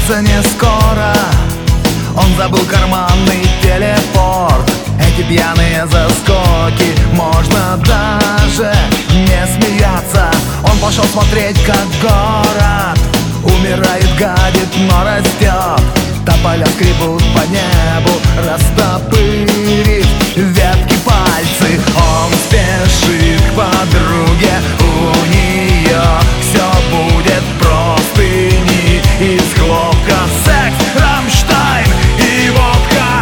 вернется не скоро. Он забыл карманный телепорт. Эти пьяные заскоки, можно даже не смеяться. Он пошел смотреть, как город умирает, гадит, но растет. Тополя скребут по небу, растопырив ветки пальцы. Он спешит к подруге, у нее все будет простыни из хлопка, секс, Рамштайн и водка.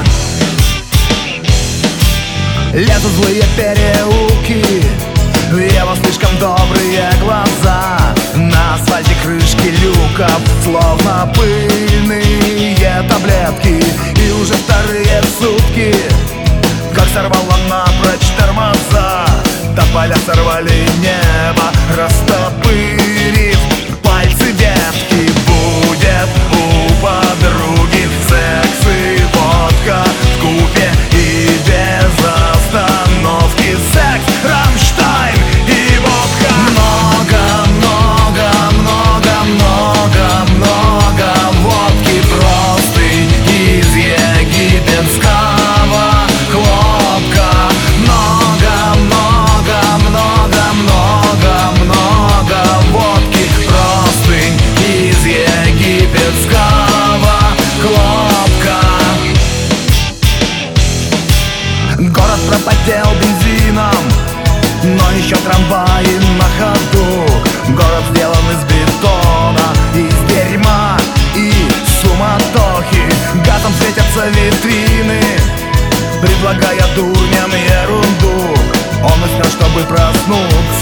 Лезут злые переулки, в его слишком добрые глаза. На асфальте крышки люков, словно пыльные таблетки. И уже вторые сутки, как сорвало напрочь тормоза. Тополя сорвали небо, растопырив пальцы ветки. Будет у подруги секс и водка вкупе и без остановки. Секс, Рамштайн и водка. Много водки, простынь из египетского хлопка. Много водки, простынь из египетского хлопка. Город пропотел бензином, но еще трамваи на ходу. Город сделан из бетона, из дерьма и суматохи. Газом светятся витрины, предлагая дурням ерунду. Он уснет, чтобы проснуться